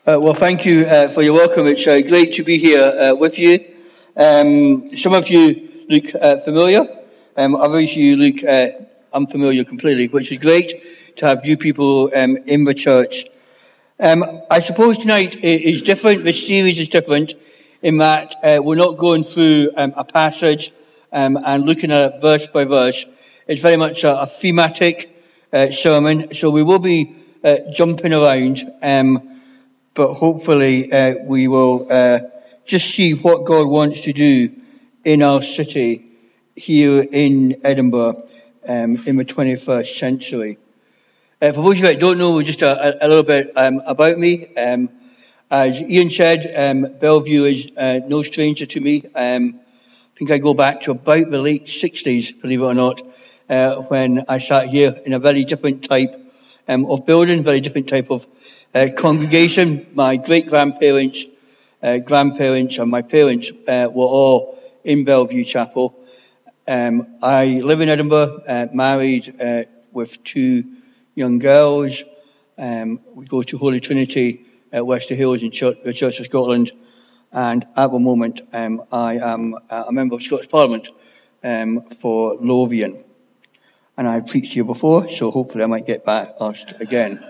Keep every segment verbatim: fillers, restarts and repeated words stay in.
Uh, well, thank you uh, for your welcome. It's uh, great to be here uh, with you. Um, some of you look uh, familiar, um, others you look uh, unfamiliar completely, which is great to have new people um, in the church. Um, I suppose tonight is different. The series is different in that uh, we're not going through um, a passage um, and looking at it verse by verse. It's very much a, a thematic uh, sermon, so we will be uh, jumping around. Um, But hopefully uh, we will uh, just see what God wants to do in our city here in Edinburgh um, in the twenty-first century. Uh, for those of you that don't know, just a, a little bit um, about me. Um, as Ian said, um, Bellevue is uh, no stranger to me. Um, I think I go back to about the late sixties, believe it or not, uh, when I sat here in a very different type um, of building, very different type of Uh, congregation. My great-grandparents, uh, grandparents and my parents uh, were all in Bellevue Chapel. Um, I live in Edinburgh, uh, married uh, with two young girls. Um, we go to Holy Trinity at Wester Hills in Church, the Church of Scotland, and at the moment um, I am a member of Scottish Parliament um, for Lothian. And I preached here before, so hopefully I might get back asked again.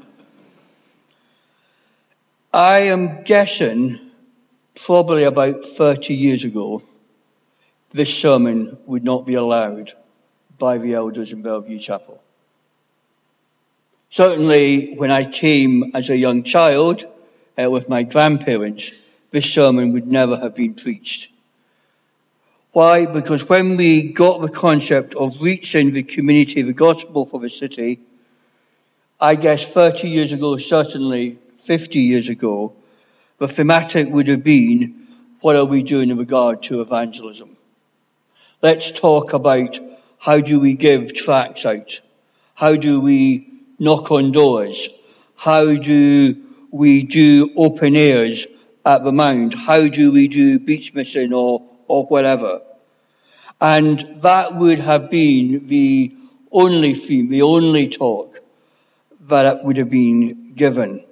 I am guessing probably about thirty years ago, this sermon would not be allowed by the elders in Bellevue Chapel. Certainly when I came as a young child uh, with my grandparents, this sermon would never have been preached. Why? Because when we got the concept of reaching the community, the gospel for the city, I guess thirty years ago, certainly fifty years ago, the thematic would have been, what are we doing in regard to evangelism? Let's talk about how do we give tracts out? How do we knock on doors? How do we do open airs at the Mound? How do we do beach missing or, or whatever? And that would have been the only theme, the only talk that would have been given.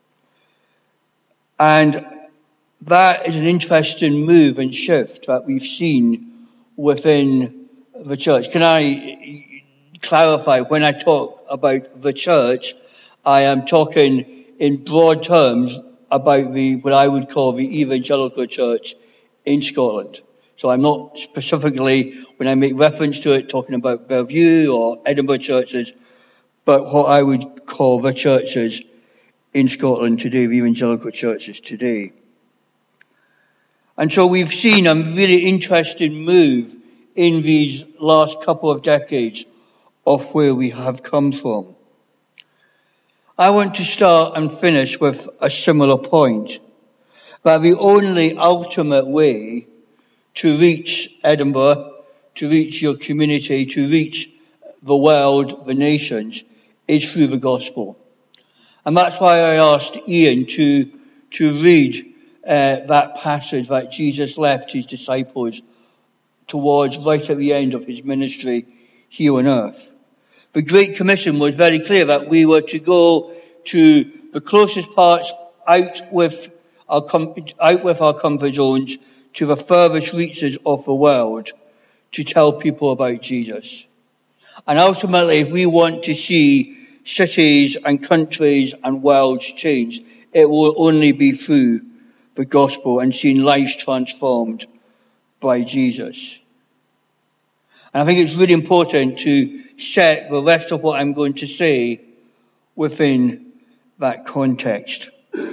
And that is an interesting move and shift that we've seen within the church. Can I clarify, when I talk about the church, I am talking in broad terms about the what I would call the evangelical church in Scotland. So I'm not specifically, when I make reference to it, talking about Bellevue or Edinburgh churches, but what I would call the churches in Scotland today, the evangelical churches today. And so we've seen a really interesting move in these last couple of decades of where we have come from. I want to start and finish with a similar point, that the only ultimate way to reach Edinburgh, to reach your community, to reach the world, the nations, is through the gospel. And that's why I asked Ian to, to read uh, that passage that Jesus left his disciples towards right at the end of his ministry here on earth. The Great Commission was very clear that we were to go to the closest parts out with our, com- out with our comfort zones to the furthest reaches of the world to tell people about Jesus. And ultimately, if we want to see cities and countries and worlds change, it will only be through the gospel and seeing lives transformed by Jesus. And I think it's really important to set the rest of what I'm going to say within that context.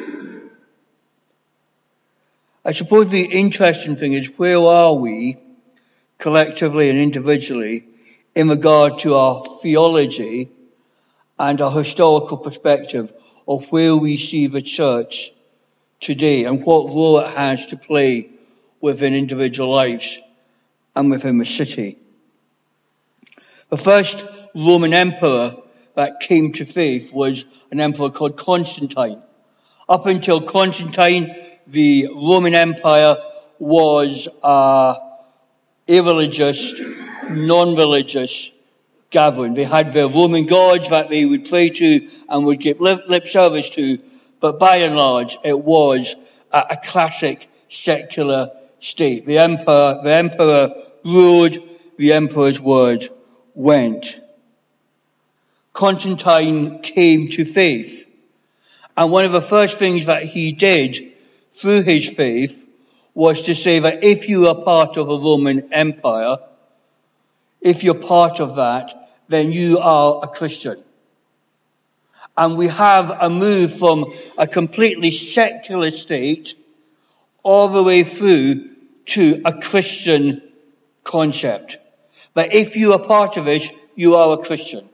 I suppose the interesting thing is, where are we collectively and individually in regard to our theology and a historical perspective of where we see the church today and what role it has to play within individual lives and within the city. The first Roman emperor that came to faith was an emperor called Constantine. Up until Constantine, the Roman Empire was a irreligious, non-religious gathering. They had their Roman gods that they would pray to and would give lip service to, but by and large it was a, a classic secular state. The emperor, the emperor ruled, the emperor's word went. Constantine came to faith, and one of the first things that he did through his faith was to say that if you are part of a Roman Empire, if you're part of that, then you are a Christian. And we have a move from a completely secular state all the way through to a Christian concept. That if you are part of it, you are a Christian.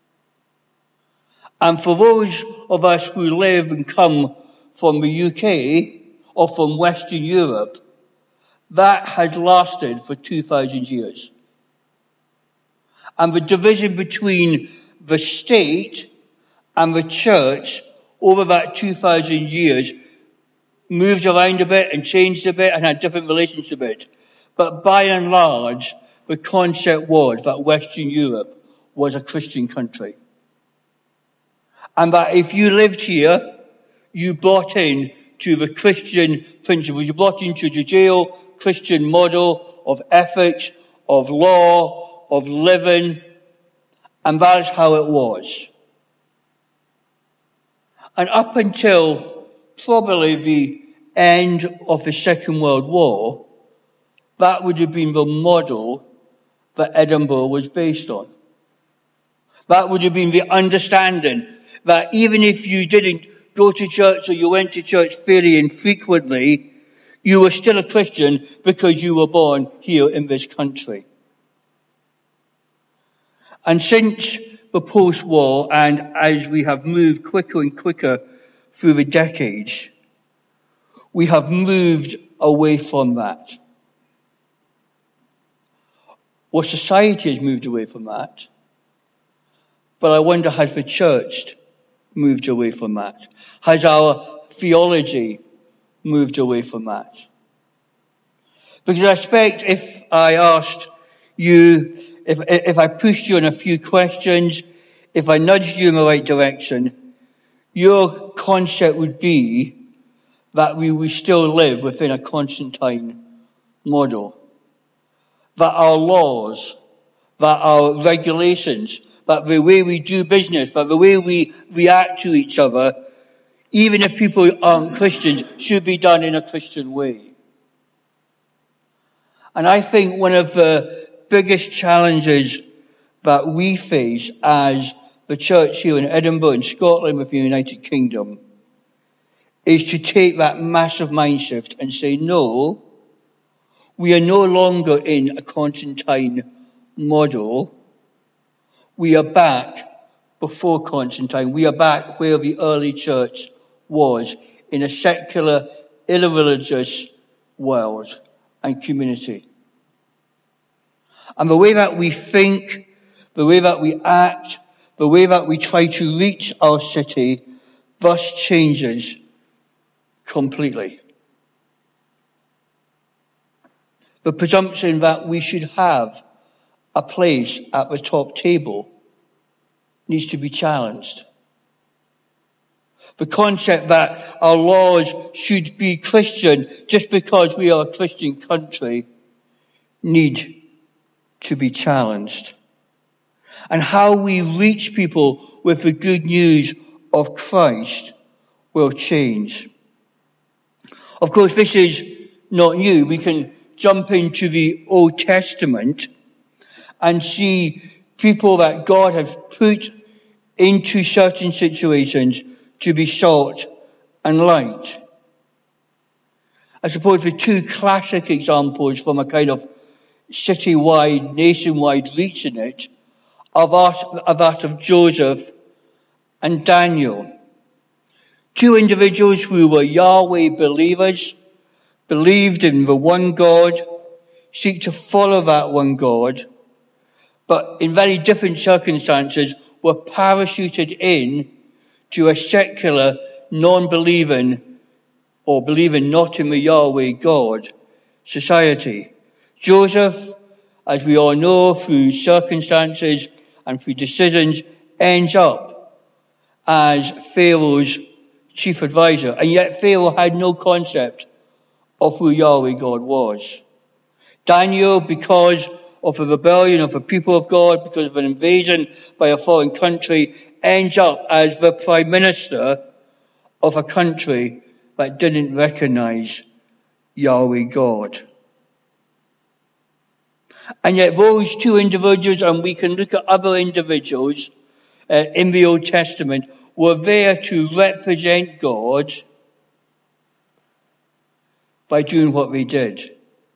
And for those of us who live and come from the U K or from Western Europe, that has lasted for two thousand years. And the division between the state and the church over that two thousand years moved around a bit and changed a bit and had different relations to it. But by and large, the concept was that Western Europe was a Christian country. And that if you lived here, you bought in to the Christian principles. You bought into the Judeo-Christian model of ethics, of law, of living, and that is how it was. And up until probably the end of the Second World War, that would have been the model that Edinburgh was based on. That would have been the understanding that even if you didn't go to church or you went to church fairly infrequently, you were still a Christian because you were born here in this country. And since the post-war, and as we have moved quicker and quicker through the decades, we have moved away from that. Well, society has moved away from that. But I wonder, has the church moved away from that? Has our theology moved away from that? Because I expect if I asked you, if, if I pushed you on a few questions, if I nudged you in the right direction, your concept would be that we, we still live within a Constantine model. That our laws, that our regulations, that the way we do business, that the way we react to each other, even if people aren't Christians, should be done in a Christian way. And I think one of the biggest challenges that we face as the church here in Edinburgh and Scotland with the United Kingdom is to take that massive mind shift and say, no, we are no longer in a Constantine model. We are back before Constantine. We are back where the early church was, in a secular, irreligious world and community. And the way that we think, the way that we act, the way that we try to reach our city, thus changes completely. The presumption that we should have a place at the top table needs to be challenged. The concept that our laws should be Christian just because we are a Christian country need to be challenged. And how we reach people with the good news of Christ will change. Of course, this is not new. We can jump into the Old Testament and see people that God has put into certain situations to be salt and light. I suppose the two classic examples from a kind of city-wide, nationwide reach in it are that, are that of Joseph and Daniel. Two individuals who were Yahweh believers, believed in the one God, seek to follow that one God, but in very different circumstances were parachuted in to a secular, non-believing, or believing not in the Yahweh God society. Joseph, as we all know, through circumstances and through decisions, ends up as Pharaoh's chief advisor, and yet Pharaoh had no concept of who Yahweh God was. Daniel, because of a rebellion of the people of God, because of an invasion by a foreign country, ends up as the prime minister of a country that didn't recognize Yahweh God. And yet those two individuals, and we can look at other individuals uh, in the Old Testament, were there to represent God by doing what they did.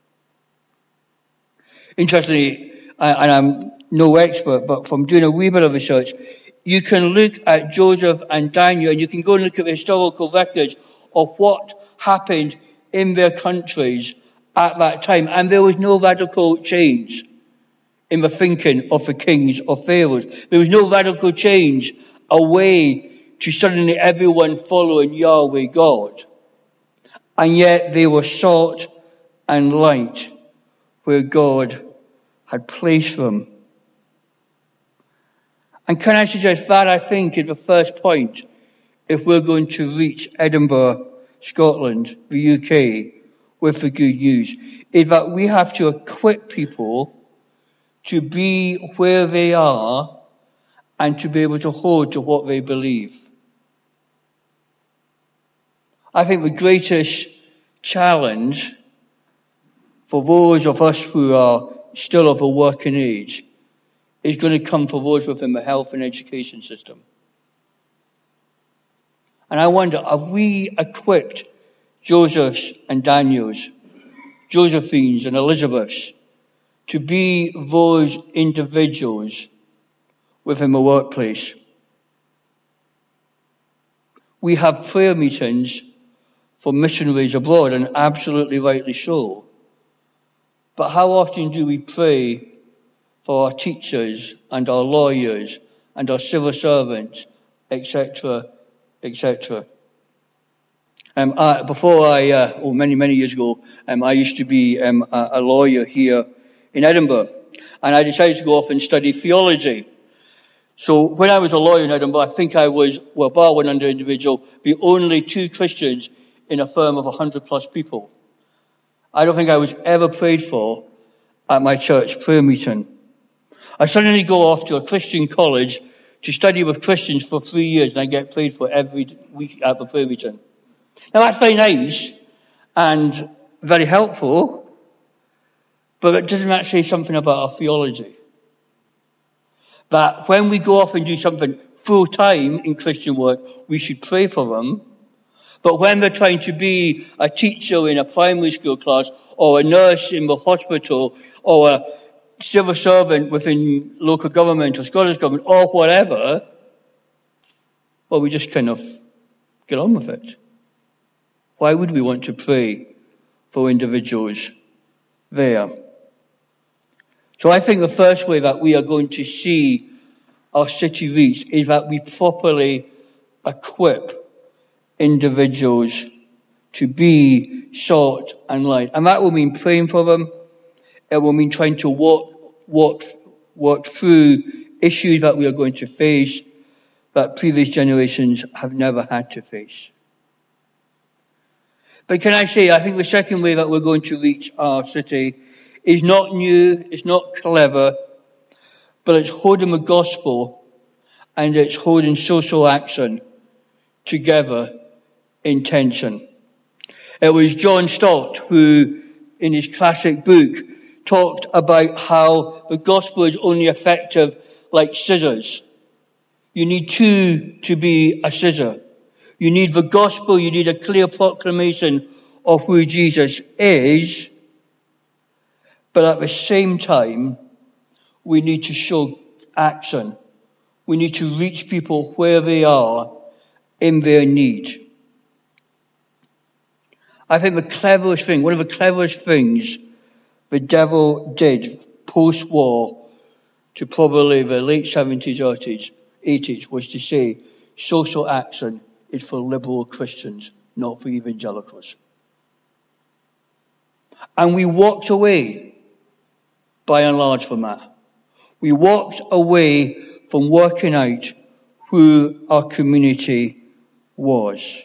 Interestingly, and I'm no expert, but from doing a wee bit of research, you can look at Joseph and Daniel, and you can go and look at the historical records of what happened in their countries at that time. And there was no radical change in the thinking of the kings of Pharaohs. There was no radical change away to suddenly everyone following Yahweh God. And yet they were salt and light where God had placed them. And can I suggest that, I think, is the first point if we're going to reach Edinburgh, Scotland, the U K, with the good news, is that we have to equip people to be where they are and to be able to hold to what they believe. I think the greatest challenge for those of us who are still of a working age is going to come for those within the health and education system. And I wonder, have we equipped Joseph's and Daniel's, Josephine's and Elizabeth's to be those individuals within the workplace? We have prayer meetings for missionaries abroad, and absolutely rightly so. But how often do we pray for our teachers and our lawyers and our civil servants, et cetera, et cetera? Um, I, before I, uh, oh, many, many years ago, um, I used to be um, a, a lawyer here in Edinburgh, and I decided to go off and study theology. So when I was a lawyer in Edinburgh, I think I was, well, bar one under individual, the only two Christians in a firm of one hundred plus people. I don't think I was ever prayed for at my church prayer meeting. I suddenly go off to a Christian college to study with Christians for three years, and I get prayed for every week at the prayer meeting. Now that's very nice and very helpful, but it doesn't that say something about our theology? That when we go off and do something full time in Christian work, we should pray for them. But when they're trying to be a teacher in a primary school class, or a nurse in the hospital, or a civil servant within local government or Scottish government, or whatever, well, we just kind of get on with it. Why would we want to pray for individuals there? So I think the first way that we are going to see our city reach is that we properly equip individuals to be salt and light. And that will mean praying for them. It will mean trying to walk, walk, work through issues that we are going to face that previous generations have never had to face. But can I say, I think the second way that we're going to reach our city is not new, it's not clever, but it's holding the gospel and it's holding social action together in tension. It was John Stott who, in his classic book, talked about how the gospel is only effective like scissors. You need two to be a scissor. You need the gospel, you need a clear proclamation of who Jesus is, but at the same time, we need to show action. We need to reach people where they are in their need. I think the cleverest thing, one of the cleverest things the devil did post-war to probably the late seventies, eighties, was to say social action is for liberal Christians, not for evangelicals. And we walked away, by and large, from that. We walked away from working out who our community was.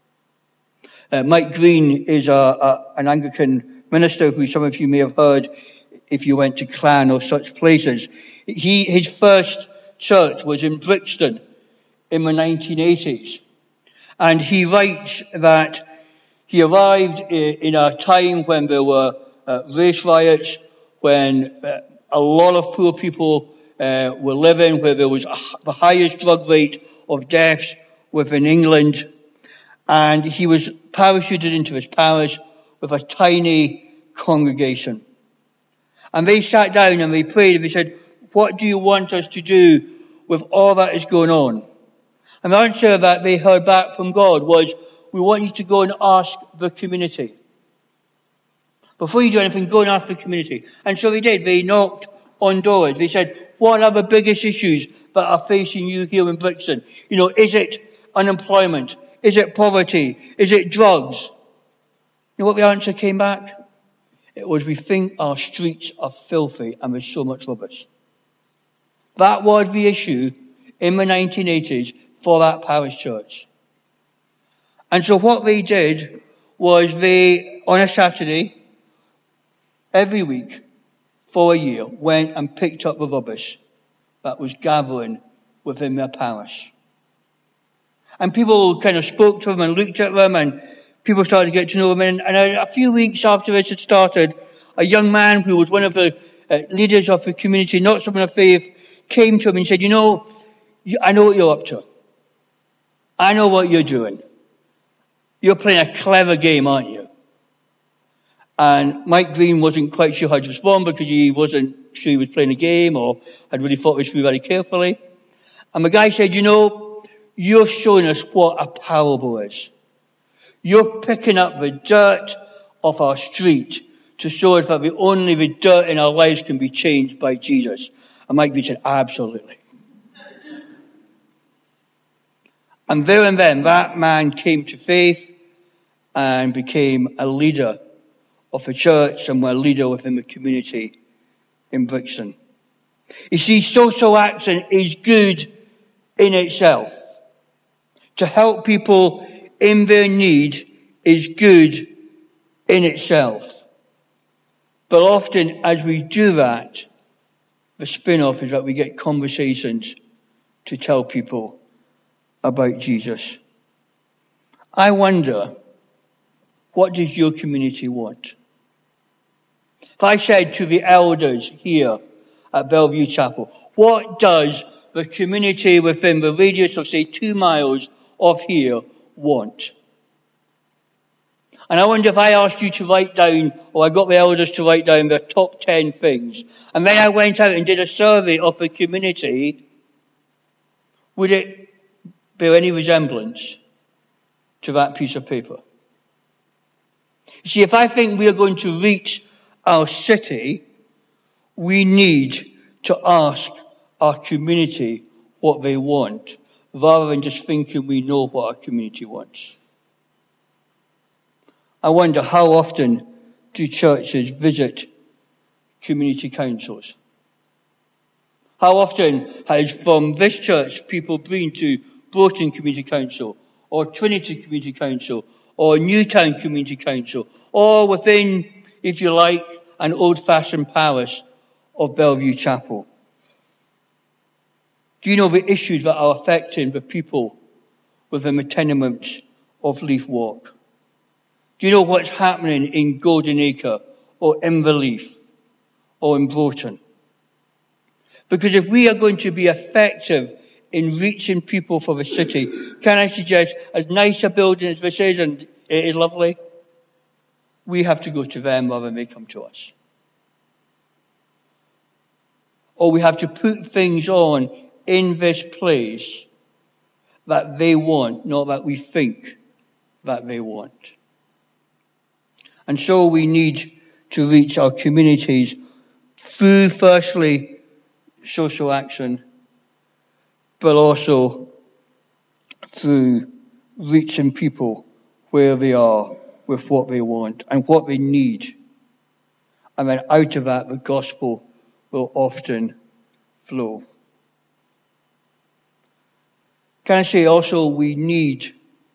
Uh, Mike Green is a, a, an Anglican minister who some of you may have heard if you went to Clan or such places. He, his first church was in Brixton in the nineteen eighties. And he writes that he arrived in a time when there were uh, race riots, when uh, a lot of poor people uh, were living, where there was a, the highest drug rate of deaths within England. And he was parachuted into his parish with a tiny congregation. And they sat down and they prayed and they said, what do you want us to do with all that is going on? And the answer that they heard back from God was, we want you to go and ask the community. Before you do anything, go and ask the community. And so they did. They knocked on doors. They said, what are the biggest issues that are facing you here in Brixton? You know, is it unemployment? Is it poverty? Is it drugs? You know what the answer came back? It was, we think our streets are filthy and there's so much rubbish. That was the issue in the nineteen eighties for that parish church. And so what they did was they, on a Saturday, every week for a year, went and picked up the rubbish that was gathering within their parish. And people kind of spoke to them and looked at them, and people started to get to know them. And, and a, a few weeks after this had started, a young man who was one of the uh, leaders of the community, not someone of faith, came to him and said, you know, you, I know what you're up to. I know what you're doing. You're playing a clever game, aren't you? And Mike Green wasn't quite sure how to respond because he wasn't sure he was playing a game or had really thought this through very carefully. And the guy said, you know, you're showing us what a parable is. You're picking up the dirt off our street to show us that the only the dirt in our lives can be changed by Jesus. And Mike Green said, absolutely. And there and then, that man came to faith and became a leader of the church and a leader within the community in Brixton. You see, social action is good in itself. To help people in their need is good in itself. But often, as we do that, the spin-off is that we get conversations to tell people about Jesus. I wonder, what does your community want? If I said to the elders here at Bellevue Chapel, what does the community within the radius of, say, two miles of here want? And I wonder if I asked you to write down, or I got the elders to write down their top ten things, and then I went out and did a survey of the community, would it bear any resemblance to that piece of paper? You see, if I think we are going to reach our city, we need to ask our community what they want, rather than just thinking we know what our community wants. I wonder, how often do churches visit community councils? How often has from this church people been to Broughton Community Council, or Trinity Community Council, or Newtown Community Council, or within, if you like, an old-fashioned parish of Bellevue Chapel? Do you know the issues that are affecting the people within the tenements of Leaf Walk? Do you know what's happening in Golden Acre, or Inverleith, or in Broughton? Because if we are going to be effective in reaching people for the city, can I suggest, as nice a building as this is, and it is lovely, we have to go to them rather than they come to us. Or we have to put things on in this place that they want, not that we think that they want. And so we need to reach our communities through, firstly, social action, but also through reaching people where they are with what they want and what they need. And then out of that, the gospel will often flow. Can I say also, we need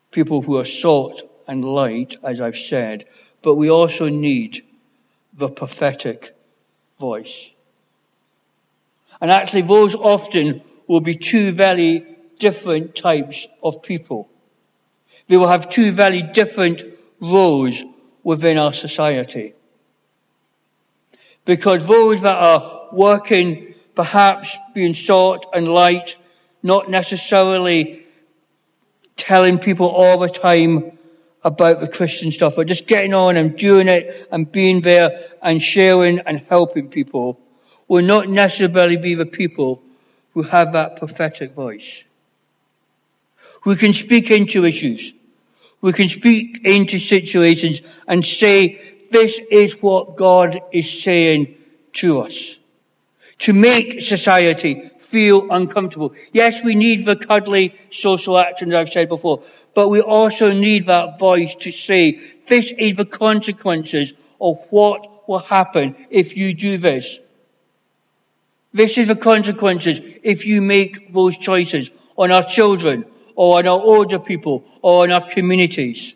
people who are salt and light, as I've said, but we also need the prophetic voice. And actually, those often will be two very different types of people. They will have two very different roles within our society. Because those that are working, perhaps being salt and light, not necessarily telling people all the time about the Christian stuff, but just getting on and doing it and being there and sharing and helping people, will not necessarily be the people who have that prophetic voice. Who can speak into issues. Who can speak into situations and say, this is what God is saying to us. To make society feel uncomfortable. Yes, we need the cuddly social action, as I've said before, but we also need that voice to say, this is the consequences of what will happen if you do this. This is the consequences if you make those choices on our children, or on our older people, or on our communities.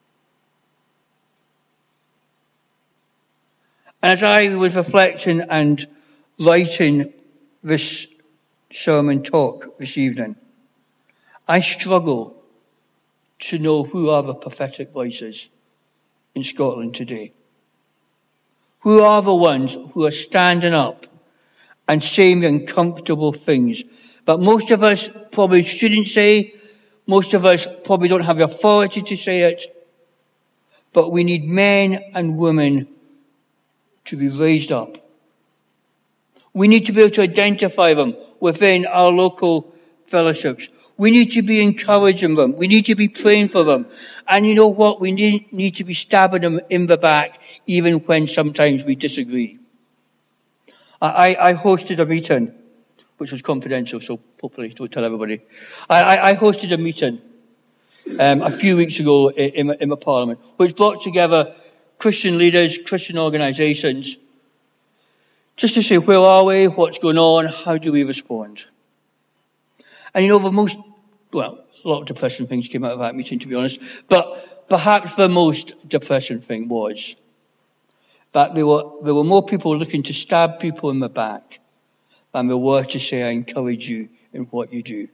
And as I was reflecting and writing this sermon talk this evening, I struggle to know who are the prophetic voices in Scotland today. Who are the ones who are standing up and saying the uncomfortable things that most of us probably shouldn't say, most of us probably don't have the authority to say it, but we need men and women to be raised up. We need to be able to identify them within our local fellowships. We need to be encouraging them. We need to be praying for them. And you know what? We need, need to be stabbing them in the back, even when sometimes we disagree. I, I hosted a meeting, which was confidential, so hopefully don't tell everybody. I, I, I hosted a meeting um, a few weeks ago in, in, in the Parliament, which brought together Christian leaders, Christian organisations, just to say, where are we, what's going on, how do we respond? And you know, the most, well, a lot of depressing things came out of that meeting, to be honest, but perhaps the most depressing thing was that there were, there were more people looking to stab people in the back than there were to say, I encourage you in what you do.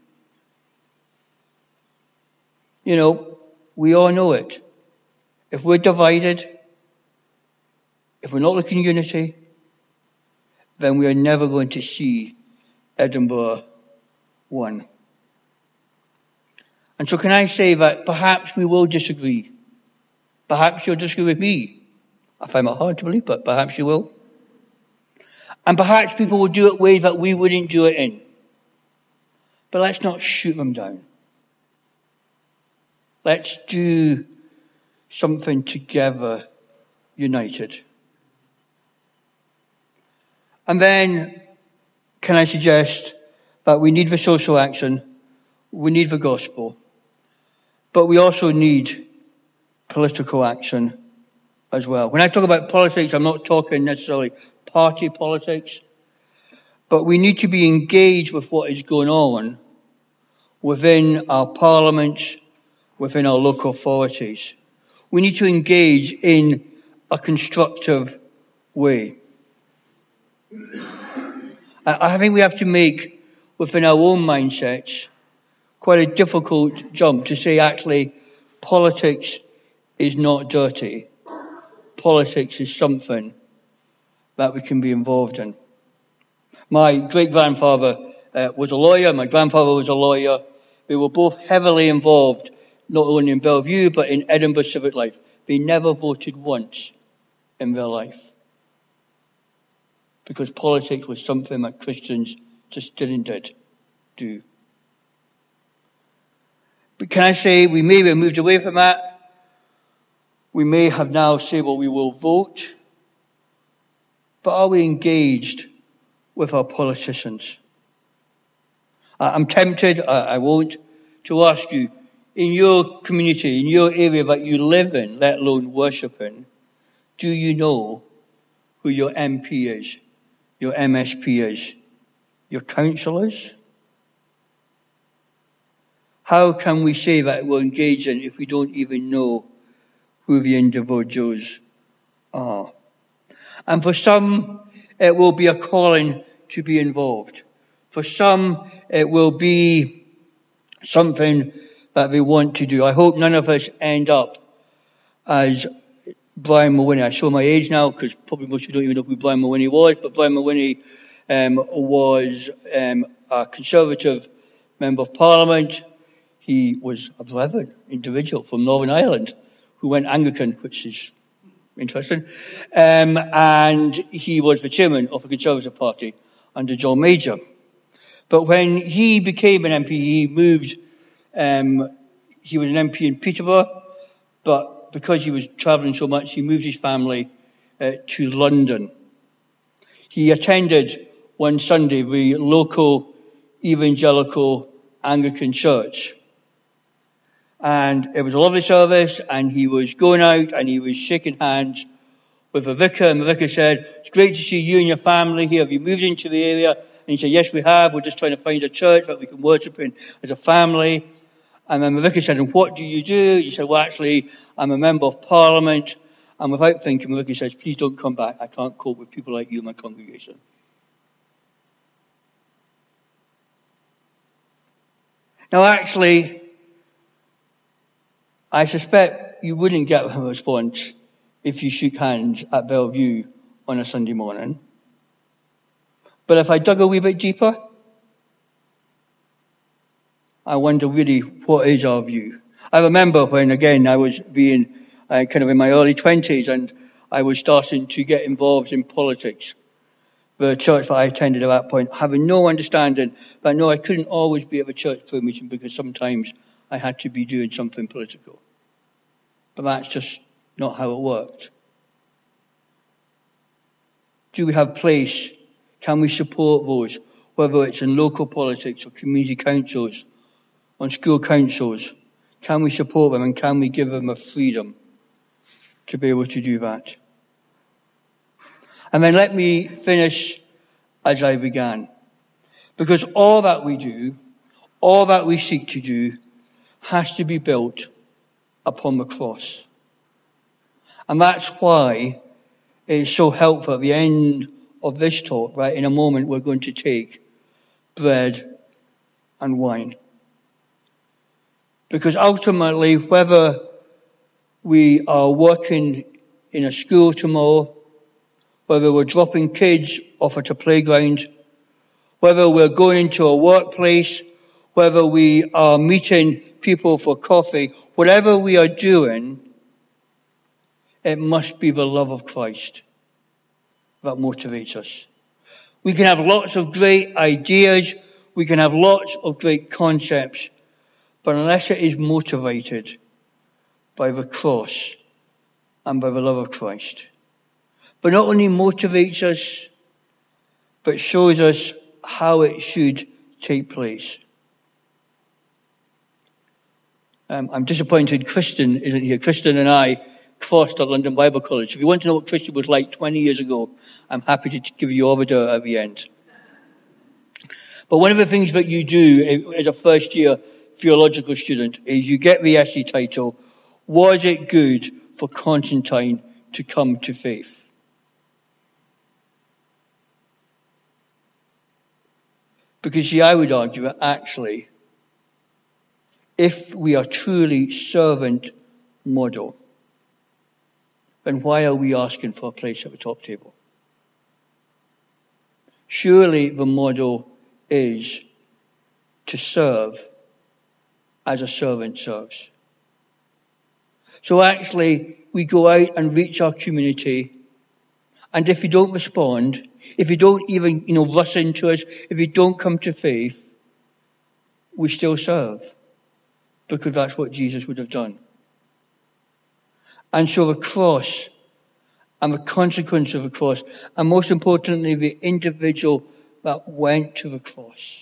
You know, we all know it. If we're divided, if we're not looking at unity, then we are never going to see Edinburgh won. And so can I say that perhaps we will disagree. Perhaps you'll disagree with me. I find it hard to believe, but perhaps you will. And perhaps people will do it ways that we wouldn't do it in. But let's not shoot them down. Let's do something together, united. And then, can I suggest that we need the social action, we need the gospel, but we also need political action as well. When I talk about politics, I'm not talking necessarily party politics, but we need to be engaged with what is going on within our parliaments, within our local authorities. We need to engage in a constructive way. I think we have to make, within our own mindsets, quite a difficult jump to say, actually, politics is not dirty. Politics is something that we can be involved in. My great-grandfather uh, was a lawyer, my grandfather was a lawyer. They were both heavily involved, not only in Bellevue, but in Edinburgh civic life. They never voted once in their life. Because politics was something that Christians just didn't do. But can I say, we may have moved away from that. We may have now said, well, we will vote. But are we engaged with our politicians? I'm tempted, I won't, to ask you, in your community, in your area that you live in, let alone worship in, do you know who your M P is, your M S P is, your councillors? How can we say that we're engaging if we don't even know who the individuals are? And for some, it will be a calling to be involved. For some, it will be something that they want to do. I hope none of us end up as Brian Mulwiney. I show my age now because probably most of you don't even know who Brian Mulwiney was, but Brian Mulwiney um, was um, a Conservative Member of Parliament. He was a brethren individual from Northern Ireland who went Anglican, which is interesting. Um, and he was the chairman of the Conservative Party under John Major. But when he became an M P, he moved, um, he was an M P in Peterborough, but because he was travelling so much, he moved his family uh, to London. He attended one Sunday the local evangelical Anglican church. And it was a lovely service, and he was going out and he was shaking hands with the vicar, and the vicar said, "It's great to see you and your family here. Have you moved into the area?" And he said, "Yes, we have. We're just trying to find a church that we can worship in as a family." And then the vicar said, "And what do you do?" He said, "Well, actually, I'm a member of Parliament." And without thinking, the vicar says, "Please don't come back. I can't cope with people like you in my congregation." Now, actually, I suspect you wouldn't get a response if you shook hands at Bellevue on a Sunday morning. But if I dug a wee bit deeper, I wonder really what is our view. I remember when, again, I was being uh, kind of in my early twenties and I was starting to get involved in politics. The church that I attended at that point, having no understanding that no, I couldn't always be at the church prayer meeting because sometimes I had to be doing something political. But that's just not how it worked. Do we have place? Can we support those, whether it's in local politics or community councils, on school councils? Can we support them and can we give them a freedom to be able to do that? And then let me finish as I began. Because all that we do, all that we seek to do, has to be built upon the cross. And that's why it's so helpful at the end of this talk, right? In a moment, we're going to take bread and wine. Because ultimately, whether we are working in a school tomorrow, whether we're dropping kids off at a playground, whether we're going into a workplace, whether we are meeting people for coffee, whatever we are doing, it must be the love of Christ that motivates us. We can have lots of great ideas, we can have lots of great concepts, but unless it is motivated by the cross and by the love of Christ, but not only motivates us, but shows us how it should take place. Um, I'm disappointed Kristen isn't here. Kristen and I crossed at London Bible College. If you want to know what Kristen was like twenty years ago, I'm happy to give you all the dirt at the end. But one of the things that you do as a first year theological student is you get the essay title, "Was it good for Constantine to come to faith?" Because see, I would argue that actually, if we are truly servant model, then why are we asking for a place at the top table? Surely the model is to serve as a servant serves. So actually, we go out and reach our community, and if you don't respond, if you don't even, you know, rush into us, if you don't come to faith, we still serve, because that's what Jesus would have done. And so the cross and the consequence of the cross, and most importantly, the individual that went to the cross,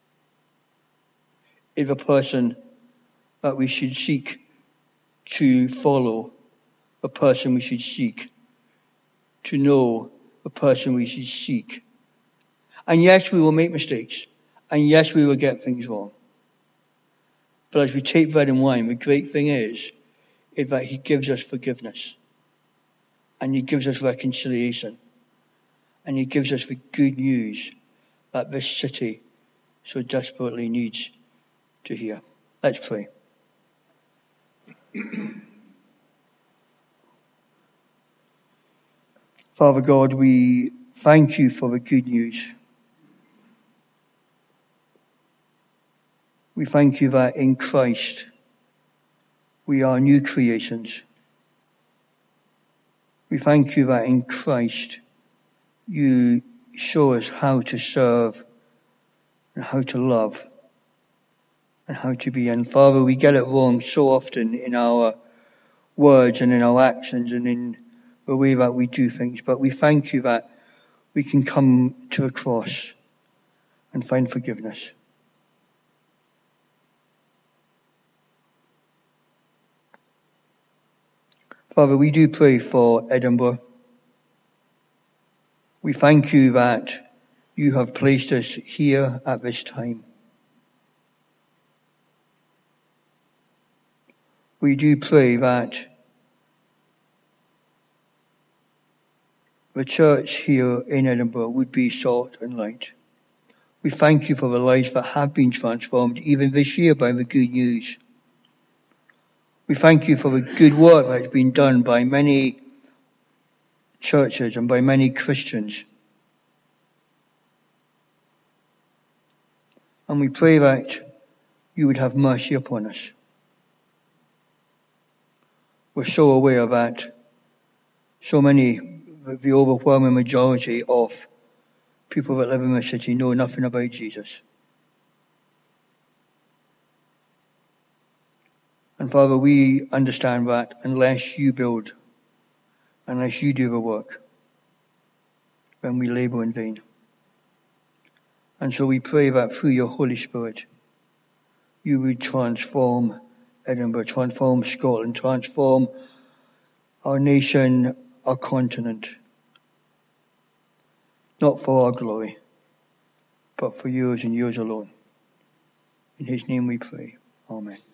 is a person that we should seek to follow, a person we should seek to know, a person we should seek. And yes, we will make mistakes. And yes, we will get things wrong. But as we take bread and wine, the great thing is, is that he gives us forgiveness. And he gives us reconciliation. And he gives us the good news that this city so desperately needs to hear. Let's pray. Father God, we thank you for the good news. We thank you that in Christ we are new creations. We thank you that in Christ you show us how to serve and how to love and how to be. And Father, we get it wrong so often in our words and in our actions and in the way that we do things. But we thank you that we can come to the cross and find forgiveness. Father, we do pray for Edinburgh. We thank you that you have placed us here at this time. We do pray that the church here in Edinburgh would be salt and light. We thank you for the lives that have been transformed even this year by the good news. We thank you for the good work that has been done by many churches and by many Christians. And we pray that you would have mercy upon us. We're so aware that so many, the overwhelming majority of people that live in the city know nothing about Jesus. And Father, we understand that unless you build, unless you do the work, then we labour in vain. And so we pray that through your Holy Spirit, you would transform Edinburgh, transform Scotland, transform our nation, our continent. Not for our glory, but for yours and yours alone. In his name we pray. Amen.